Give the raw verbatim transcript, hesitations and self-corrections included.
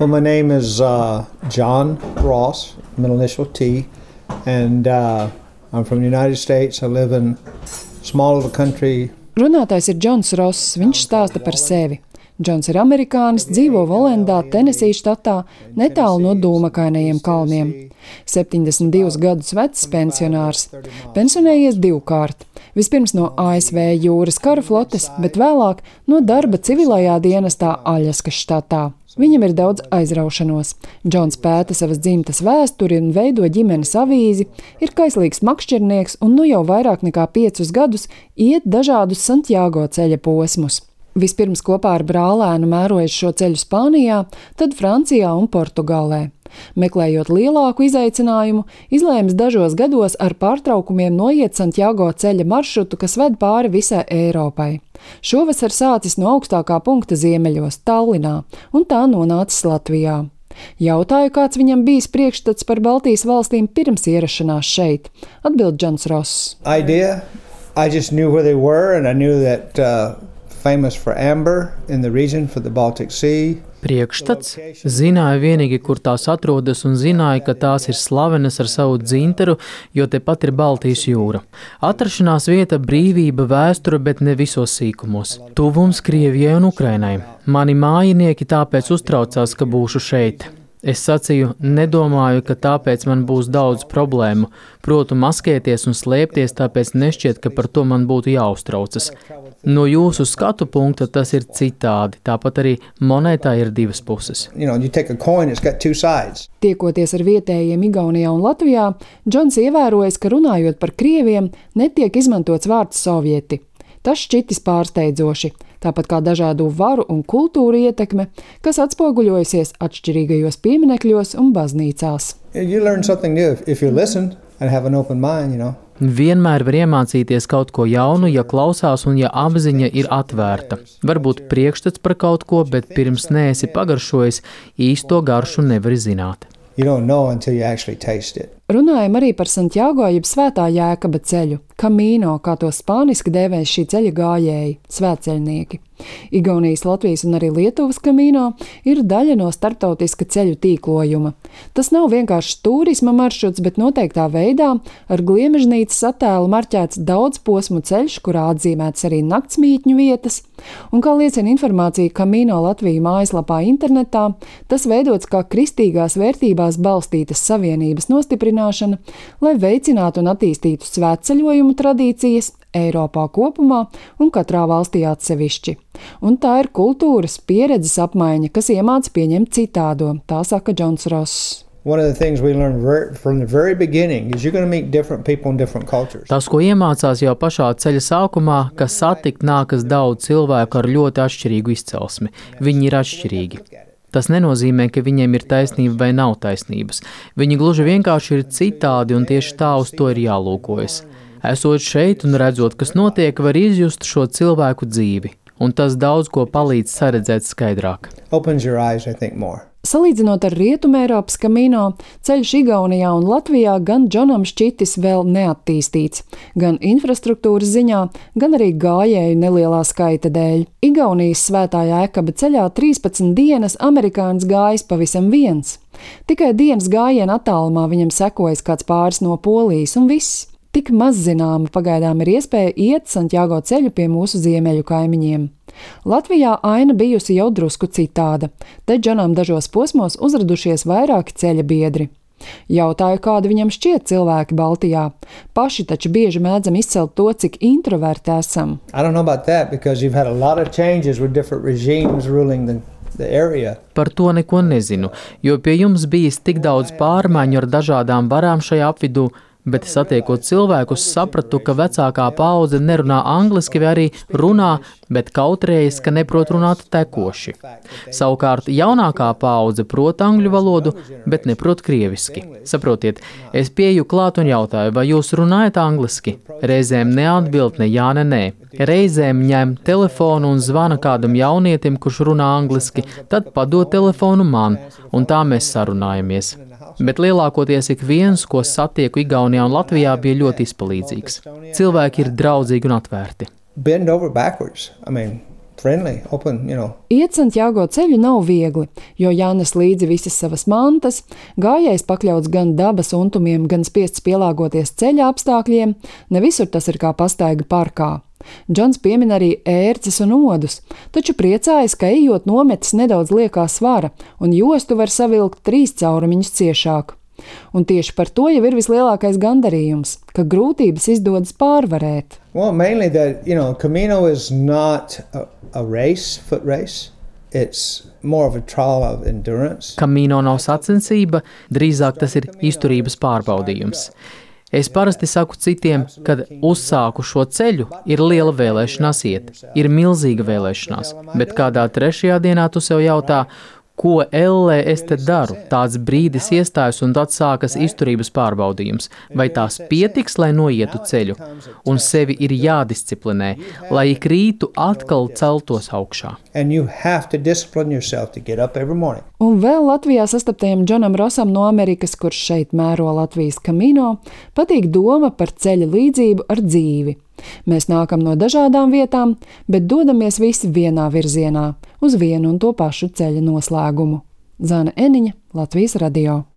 Well, my name is uh, John Ross, middle initial T, and uh, I'm from the United States. I live in a small little country. Runātājs ir Džons Ross. Viņš stāsta par sevi. Džons ir amerikānis, dzīvo Volendā, Tenesijas štatā, netālu no dūmakainajiem kalniem. septiņdesmit divus gadus vecs pensionārs. Pensionējies divkārt. Vispirms no A S V jūras kara flotes, bet vēlāk no darba civilajā dienestā Aļaskas štatā. Viņam ir daudz aizraušanos. Džons pēta savas dzimtas vēsturi un veido ģimenes avīzi, ir kaislīgs makšķernieks un nu jau vairāk nekā piecus gadus iet dažādus Santiago ceļa posmus. Vispirms kopā ar brālēnu mērojis šo ceļu Spānijā, tad Francijā un Portugālē. Meklējot lielāku izaicinājumu, izlēmis dažos gados ar pārtraukumiem noiet Santiago ceļa maršrutu, kas ved pāri visai Eiropai. Šovasar sācis no augstākā punkta ziemeļos, Tallinā, un tā nonācis Latvijā. Jautāju, kāds viņam bijis priekšstats par Baltijas valstīm pirms ierašanās šeit. Atbild Džons Ross. Idea, I just knew where they were, and I knew that uh, famous for amber in the region for the Baltic Sea. Priekšstats, zināja vienīgi, kur tās atrodas, un zināja, ka tās ir slavenas ar savu dzintaru, jo tepat ir Baltijas jūra. Atrašanās vieta, brīvība, vēsture, bet ne visos sīkumos. Tuvums Krievijai un Ukrainai. Mani mājinieki tāpēc uztraucās, ka būšu šeit. Es sacīju, nedomāju, ka tāpēc man būs daudz problēmu. Protu maskēties un slēpties, tāpēc nešķiet, ka par to man būtu jāuztraucas. No jūsu skatu punkta tas ir citādi, tāpat arī monētā ir divas puses. You know, you take a coin, it's got two sides. Tiekoties ar vietējiem Igaunijā un Latvijā, Džons ievērojis, ka runājot par krieviem, netiek izmantots vārds sovieti. Tas šķitis pārsteidzoši, tāpat kā dažādu varu un kultūru ietekme, kas atspoguļojusies atšķirīgajos pieminekļos un baznīcās. You learn something new if you listen and have an open mind, you know. Vienmēr var iemācīties kaut ko jaunu, ja klausās un ja apziņa ir atvērta. Varbūt priekšstats par kaut ko, bet pirms neesi pagaršojis, īsto garšu nevari zināt. You don't know until you actually taste it. Runājam arī par Santiago jeb Svētā Jēkaba ceļu, Camino, kā to spāniski dēvēs šī ceļa gājēji, svētceļnieki. Igaunijas, Latvijas un arī Lietuvas Camino ir daļa no starptautiska ceļu tīklojuma. Tas nav vienkārši turisma maršruts, bet noteiktā veidā ar gliemežnīcas attēlu marķēts daudz posmu ceļš, kurā atzīmēts arī naktsmītņu vietas. Un kā liecina informācija Camino Latviju mājaslapā internetā, tas veidots kā kristīgās vērtībās balstītas savienības nostiprināšana, lai veicinātu un attīstītu svētceļojumu tradīcijas Eiropā kopumā un katrā valstī atsevišķi. Un tā ir kultūras pieredzes apmaiņa, kas iemāca pieņemt citādo, tā saka Džons Ross. One of the things we learn very, from the very beginning is you're going to meet different people in different cultures. Tas, ko iemācās jau pašā ceļa sākumā, ka satikt nākas daudz cilvēku ar ļoti atšķirīgu izcelsmi. Viņi ir atšķirīgi. Tas nenozīmē, ka viņiem ir taisnība vai nav taisnības. Viņi gluži vienkārši ir citādi un tieši tā uz to ir jālūkojas. Esot šeit un redzot, kas notiek, var izjust šo cilvēku dzīvi, un tas daudz ko palīdz saredzēt skaidrāk. Opens your eyes, I think, more. Salīdzinot ar Rietumeiropas Camino, ceļš Igaunijā un Latvijā gan Džonam šķitis vēl neattīstīts, gan infrastruktūras ziņā, gan arī gājēju nelielā skaita dēļ. Igaunijas Svētā Jēkaba ceļā trīspadsmit dienas amerikānis gājis pavisam viens. Tikai dienas gājiena attālumā viņam sekojas kāds pāris no Polijas un viss. Tik maz zināma pagaidām ir iespēja iet Santiago ceļu pie mūsu ziemeļu kaimiņiem. Latvijā aina bijusi jau drusku citāda. Te Džonam dažos posmos uzradušies vairāki ceļa biedri. Jautāju, kādi viņam šķiet cilvēki Baltijā. Paši taču bieži mēdzam izcelt to, cik introverti esam. I don't know about that because you've had a lot of changes with different regimes ruling the the area. Par to neko nezinu, jo pie jums bijis tik daudz pārmaiņu ar dažādām varām šajā apvidū, bet satiekot cilvēkus sapratu, ka vecākā paudze nerunā angliski vai arī runā, bet kautrējas, ka neprot runāt tekoši. Savukārt jaunākā paudze prot angļu valodu, bet neprot krieviski. Saprotiet, es pieju klāt un jautāju, vai jūs runājat angliski? Reizēm neatbild ne jā, ne nē. Reizēm ņem telefonu un zvana kādam jaunietim, kurš runā angliski, tad padod telefonu man, un tā mēs sarunājamies. Bet lielākoties ik viens, ko satieku Igaunijā un Latvijā, bija ļoti izpalīdzīgs. Cilvēki ir draudzīgi un atvērti. Bend over backwards. I mean, friendly, open, you know. Iet Santiago ceļu nav viegli, jo jānes līdzi visas savas mantas, gājējs pakļauts gan dabas untumiem, gan spiests pielāgoties ceļa apstākļiem, ne visur tas ir kā pastaiga parkā. Džons piemin arī ērces un odus, taču priecājas, ka ejot nometis nedaudz liekā svara, un jostu var savilkt trīs caurumiņus ciešāk. Un tieši par to jau ir vislielākais gandarījums, ka grūtības izdodas pārvarēt. Well, mainly that, you know, Camino is not a, a race, foot race. It's more of a trial of endurance. Camino nav sacensība, drīzāk tas ir izturības pārbaudījums. Es parasti saku citiem, kad uzsāku šo ceļu, ir liela vēlēšanās iet, ir milzīga vēlēšanās, bet kādā trešajā dienā tu sev jautā, ko ellē es te daru? Tāds brīdis iestājas un tad sākas izturības pārbaudījums. Vai tās pietiks, lai noietu ceļu? Un sevi ir jādisciplinē, lai ik rītu atkal celtos augšā. And you have to discipline yourself to get up every morning. Un vēl Latvijā sastaptajam Džonam Rosam no Amerikas, kurš šeit mēro Latvijas Camino, patīk doma par ceļa līdzību ar dzīvi. Mēs nākam no dažādām vietām, bet dodamies visi vienā virzienā, uz vienu un to pašu ceļa noslēgumu. Zana Eniņa, Latvijas radio.